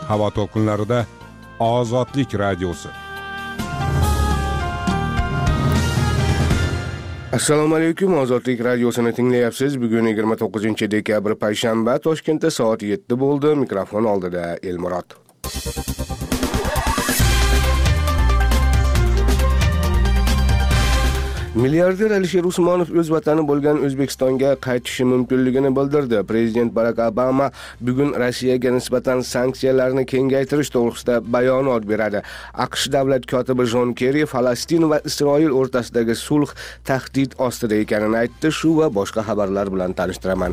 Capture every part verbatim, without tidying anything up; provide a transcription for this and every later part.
Havo to'lqinlarida Ozodlik radiosi. Assalomu alaykum, Ozodlik radiosini tinglayapsiz. Bugun yigirma to'qqizinchi dekabr payshanba, Toshkentda soat yetti bo'ldi. Mikrofon oldida Elmurod. Milliarder Alisher Usmonov o'z vatani bo'lgan O'zbekistonga qaytishi mumkinligini bildirdi. Prezident Barak Obama bugun Rossiyaga nisbatan sanksiyalarni kengaytirish to'g'risida bayonot beradi. AQSh davlat kotibi Jon Kerri Falastin va Isroil o'rtasidagi sulh tahdid ostida ekanini aytdi. Shu va boshqa xabarlar bilan tanishtiraman.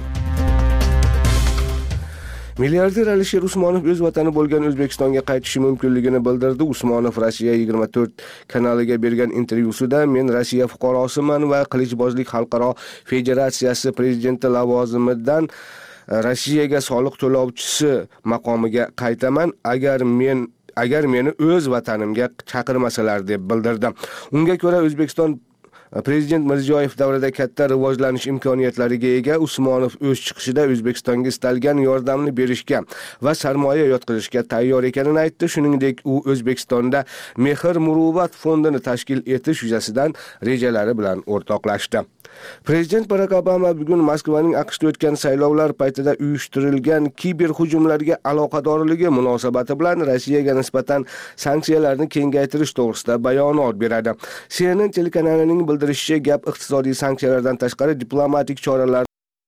Milliarder Alisher Usmonov o'z vatani bo'lgan O'zbekistonga qaytishi mumkinligini bildirdi. Usmonov Rossiya yigirma to'rt kanaliga bergan intervyusida men Rossiya fuqarosiman va Qilichbozlik xalqaro federatsiyasi prezidenti lavozimidan Rossiyaga soliq to'lovchisi maqomiga qaytaman agar men agar meni o'z vatanimga chaqirmasalar deb bildirdi. Unga ko'ra O'zbekiston Prezident Mirziyoyev davrida katta rivojlanish imkoniyatlariga ega. Usmonov o'z chiqishida O'zbekistonga istalgan yordamni berishga va sarmoya yotqizishga tayyor ekanini aytdi. Shuningdek, u O'zbekistonda Mehr Muruvvat fondini tashkil etish yuzasidan rejalari bilan o'rtoqlashdi. Prezident Barak Obama bugun Moskvaning AQShda o'tgan saylovlar paytida uyushtirilgan kiber hujumlarga aloqadorligi munosabati bilan Rossiyaga nisbatan sanksiyalarni kengaytirish to'g'risida bayonot beradi. C N N telekanalining bildirishicha, gap iqtisodiy sanksiyalardan tashqari diplomatik choralar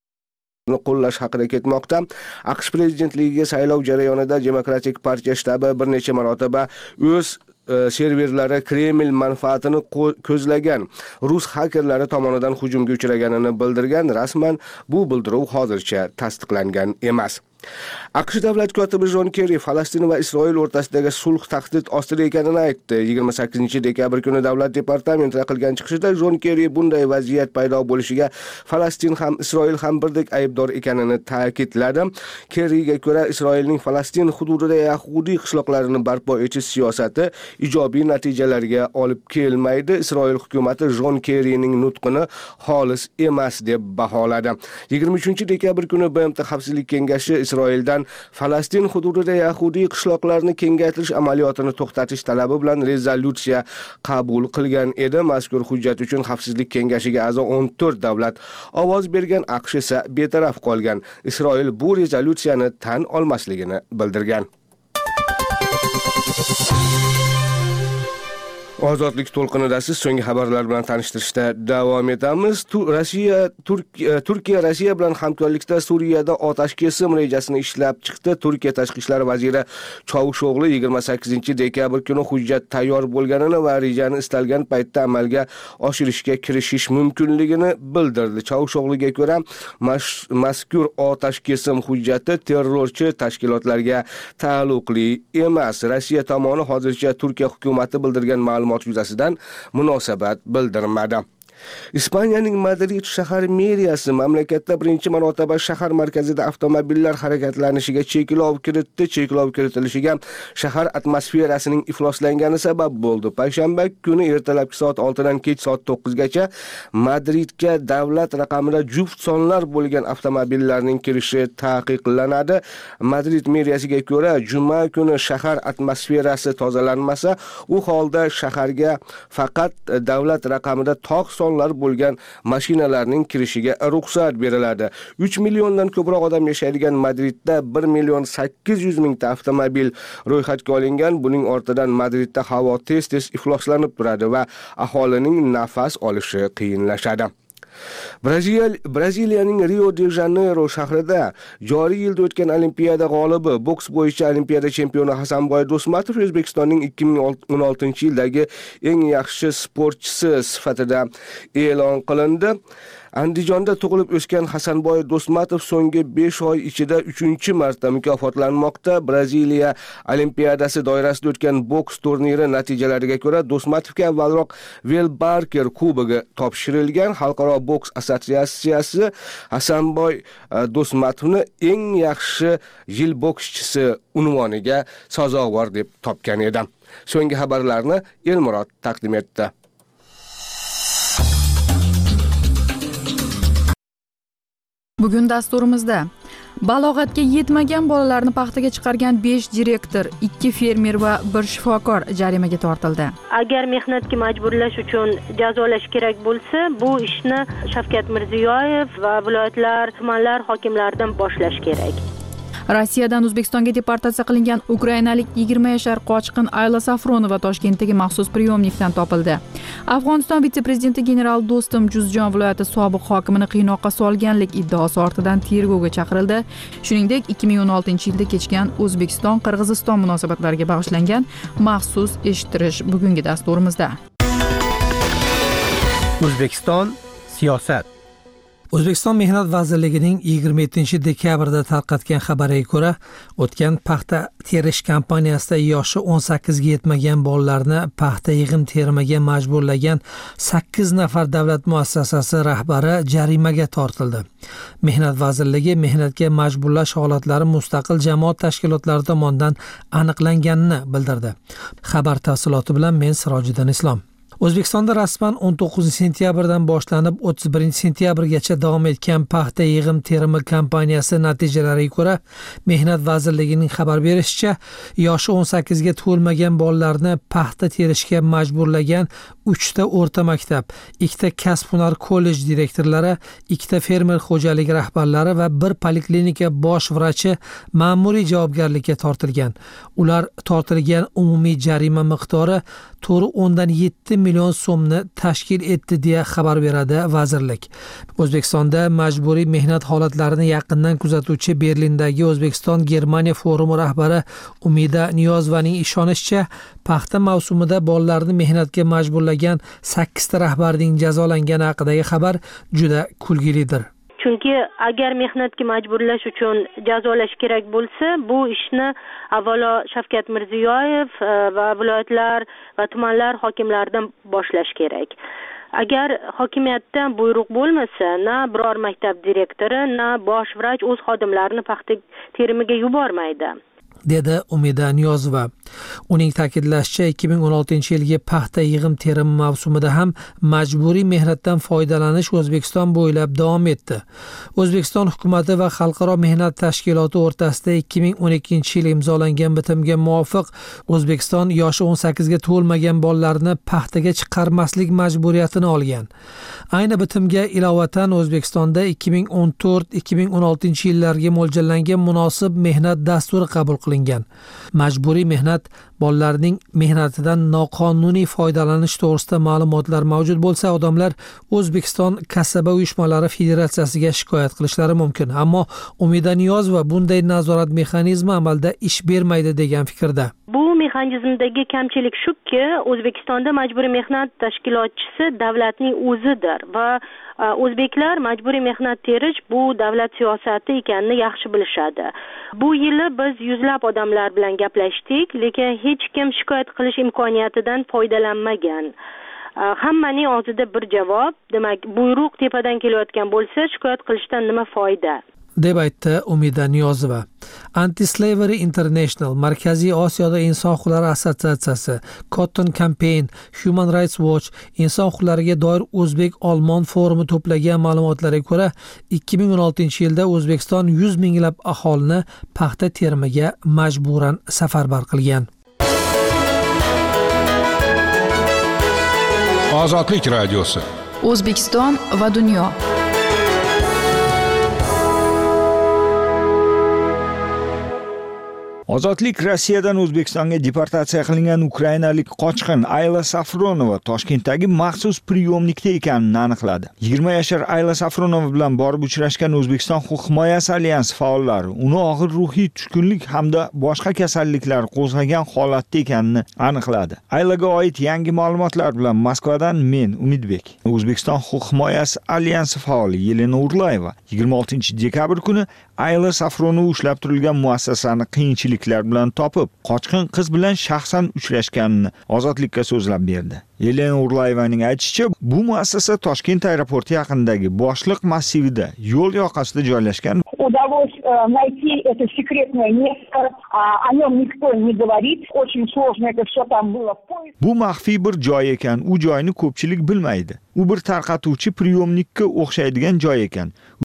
qo'llash haqida ketmoqda. AQSh prezidentligiga saylov jarayonida Demokratik partiya shtabi bir necha marotaba o'z serverlari Kreml manfaatini ko'zlagan rus hakerlari tomonidan hujumga uchraganini bildirgan. Rasman bu bildiruv hozircha tasdiqlangan emas. AQSh davlat kotibi Jon Kerri Falastin va Isroil o'rtasidagi sulh tahdid ostida ekanini aytdi. yigirma sakkizinchi dekabr kuni davlat departamenti qilgan chiqishida Jon Kerri bunday vaziyat paydo bo'lishiga Falastin ham Isroil ham birdek aybdor ekanini ta'kidladi. Kerriga ko'ra, Isroilning Falastin hududida yahudiy qishloqlarini barpo etish siyosati ijobiy natijalarga olib kelmaydi. Isroil hukumati Jon Kerrining nutqini xolis emas deb baholadi. yigirma uchinchi dekabr kuni B M T Xavfsizlik kengashi Isroildan Falastin hududida yahudiy qishloqlarni kengaytirish amaliyotini to'xtatish talabi bilan rezolyutsiya qabul qilgan edi. Mazkur hujjat uchun Xavfsizlik kengashiga a'zo o'n to'rt davlat ovoz bergan. AQSh esa betaraf qolgan. Isroil bu rezolyutsiyani tan olmasligini bildirgan. Ozodlik to'lqinida siz so'nggi xabarlar bilan tanishtirishda davom etamiz. Rossiya Turkiya Turkiya Rossiya bilan hamkorlikda Suriyada otash kesim rejasini ishlab chiqdi. Turkiya tashqi ishlar vaziri Chavusho'g'li yigirma sakkizinchi dekabr kuni hujjat tayyor bo'lganini va rejani istalgan paytda amalga oshirishga kirishish mumkinligini bildirdi. Chavusho'g'liga ko'ra, mazkur otash kesim hujjati terrorchi tashkilotlarga taalluqli emas. Rossiya tomoni hozircha Turkiya hukumati bildirgan ma'lumot yuzasidan munosabat bildirmadi. Ispaniyaning Madrid shahar meriyasi mamlakatda birinchi marotaba shahar markazida avtomobillar harakatlanishiga cheklov kiritdi. Cheklov kiritilishiga shahar atmosferasining ifloslangani sabab bo'ldi. Payshanba kuni ertalabki soat oltidan kech soat to'qqizgacha Madridga davlat raqamida juft sonlar bo'lgan avtomobillarning kirishi taqiqlanadi. Madrid meriyasiga ko'ra, juma kuni shahar atmosferasi tozalanmasa, u holda shaharga faqat davlat raqamida tog' sonlar bo'lgan mashinalarning kirishiga ruxsat beriladi. uch milliondan ko'proq odam yashaydigan Madridda bir million sakkiz yuz mingta avtomobil ro'yxatga olingan. Buning ortidan Madridda havo tez-tez ifloslanib turadi va aholining nafas olishi qiyinlashadi. Braziliyaning Rio de Janeiro shahrida joriy yilda o'tgan Olimpiada g'olibi, boks bo'yicha Olimpiada chempioni Hasanboy Do'stmatov O'zbekistonning ikki ming o'n oltinchi yildagi eng yaxshi sportchisi sifatida e'lon qilindi. Andijonda tug'ilib o'sgan Hasanboy Do'stmatov so'nggi besh oy ichida uchinchi marta mukofotlanmoqda. Braziliya Olimpiadasi doirasida o'tgan boks turniri natijalariga ko'ra, Do'stmatovga avvalroq Vel Barker kubogi topshirilgan. Xalqaro boks assotsiatsiyasi Hasanboy Do'stmatovni eng yaxshi yil bokschisi unvoniga sazovor deb topgan edi. So'nggi xabarlarni Elmurod taqdim etdi. Bugun dasturimizda Balog'atga yetmagan bolalarni paxtaga chiqargan besh direktor, ikki fermer va bir shifokor jarimaga tortildi. Agar mehnatga majburlash uchun jazolash kerak bo'lsa, bu ishni Shavkat Mirziyoyev va viloyatlar, tumanlar hokimlaridan boshlash kerak. Rossiyadan O'zbekistonga deportatsiya qilingan ukrainalik yigirma yashar qochqin Ayla Safronova Toshkentdagi maxsus priyomnikdan topildi. Afg'oniston vitse-prezidenti general Do'stum Juzjon viloyati sobiq hokimini qiynoqqa solganlik iddaosi ortidan tergovga chaqirildi. Shuningdek, ikki ming o'n oltinchi yilda kechgan O'zbekiston-Qirg'iziston munosabatlariga bag'ishlangan maxsus eshittirish bugungi dasturimizda. O'zbekiston siyosat. O'zbekiston Mehnat vazirligining yigirma yettinchi dekabrda tarqatgan xabariga ko'ra, o'tgan paxta terish kampaniyasida yoshi o'n sakkizga yetmagan bolalarni paxta yig'im termaga majburlagan sakkiz nafar davlat muassasasi rahbari jarimaga tortildi. Mehnat vazirligi mehnatga majburlash holatlari mustaqil jamoat tashkilotlari tomonidan aniqlanganini bildirdi. Xabar tafsiloti bilan men Sirojiddin Islom. O'zbekistonda rasman o'n to'qqizinchi sentyabrdan boshlanib o'ttiz birinchi sentyabrgacha davom etgan paxta yig'im terimi kampaniyasi natijalariga ko'ra, Mehnat vazirligining xabar berishicha, yoshi o'n sakkizga to'lmagan bolalarni paxta terishga majburlagan uchta o'rta maktab, ikkita kasb-hunar kollej direktorlari, ikkita fermer xo'jaligi rahbarlari va bir poliklinika bosh vrachi ma'muriy javobgarlikka tortilgan. Ular tortilgan umumiy jarima miqdori to'rt o'ndan yetti million so'mni tashkil etdi deya xabar beradi vazirlik. O'zbekistonda majburiy mehnat holatlarini yaqindan kuzatuvchi Berlindagi O'zbekiston-Germaniya forumi rahbari Umida Niyozovaning ishonishicha, paxta mavsumida bolalarni mehnatga majburlagan sakkizta rahbarning jazolangani haqidagi xabar juda kulgilidir. Chunki agar mehnatga majburlash uchun jazolash kerak bo'lsa, bu ishni avvalo Shavkat Mirziyoyev va viloyatlar va tumanlar hokimlaridan boshlash kerak. Agar hokimiyatdan buyruq bo'lmasa, na biror maktab direktori, na bosh vrach o'z xodimlarini paxta terimiga yubormaydi, dedi Umida Niyozova. Uning ta'kidlashicha, ikki ming o'n oltinchi yilgi paxta yig'im terimi mavsumida ham majburiy mehnatdan foydalanish O'zbekiston bo'ylab davom etdi. O'zbekiston hukumati va Xalqaro mehnat tashkiloti o'rtasida ikki ming o'n ikkinchi yil imzolangan bitimga muvofiq O'zbekiston yoshi o'n sakkizga to'lmagan bolalarni paxtaga chiqarmaslik majburiyatini olgan. Ayni bitimga ilovatan O'zbekistonda ikki ming o'n to'rt ikki ming o'n oltinchi yillarga mo'ljallangan munosib mehnat dasturi qabul qilingan. Majburiy mehnat bolalarning mehnatidan noqonuniy foydalanish to'g'risida ma'lumotlar mavjud bo'lsa, odamlar O'zbekiston kasaba uyushmalari federatsiyasiga shikoyat qilishlari mumkin. Ammo Umida Niyozova bunday nazorat mexanizmi amalda ish bermaydi degan fikrda. Bu mexanizmdagi kamchilik shuki, O'zbekistonda majburiy mehnat tashkilotchisi davlatning o'zidir va o'zbeklar majburiy mehnat terish bu davlat siyosati ekanini yaxshi bilishadi. Bu yili biz yuzlab odamlar bilan gaplashdik, lekin hech kim shikoyat qilish imkoniyatidan foydalanmagan. Hammaning og'zida bir javob, demak, buyruq tepadan kelayotgan bo'lsa, shikoyat qilishdan nima foyda? deb aytdi Umida Niyozova. Anti-Slavery International, Markaziy Osiyoda inson huquqlari assotsiatsiyasi, Cotton Campaign, Human Rights Watch inson huquqlariga doir o'zbek-olmon forumi to'plagan ma'lumotlarga ko'ra, ikki ming o'n oltinchi yilda O'zbekiston yuz minglab aholini paxta terimiga majburan safarbar qilgan. Ozodlik radiosi. O'zbekiston va dunyo. Ozodlik Rossiyadan O'zbekistonga deportatsiya qilingan ukrainalik qochqin Ayla Safronova Toshkentdagi maxsus priyomnikda ekanini aniqladi. yigirma yashar Ayla Safronova bilan borib uchrashgan O'zbekiston huquq himoyasi alyansi faollari uni og'ir ruhiy tushkunlik hamda boshqa kasalliklar qo'zg'agan holatda ekanini aniqladi. Aylaga oid yangi ma'lumotlar bilan Moskvadan men Umidbek. O'zbekiston huquq himoyasi alyansi faoli Yelena Urlayeva yigirma oltinchi dekabr kuni Ayla Safronova ushlab turilgan muassasani qiyinchiliklar bilan topib, qochqin qiz bilan shaxsan uchrashganini Ozodlikka so'zlab berdi. Yelena Urlayevaning aytishicha, bu muassasa Toshkent aeroporti yaqinidagi boshliq massivida, yo'l yoqasida joylashgan. Удалось найти это секретное место, о нем никто не говорит, очень сложно это все там было в поиске. Bu maxfiy bir joy ekan, u joyni ko'pchilik bilmaydi. U bir tarqatuvchi priyomnikka o'xshaydigan joy ekan.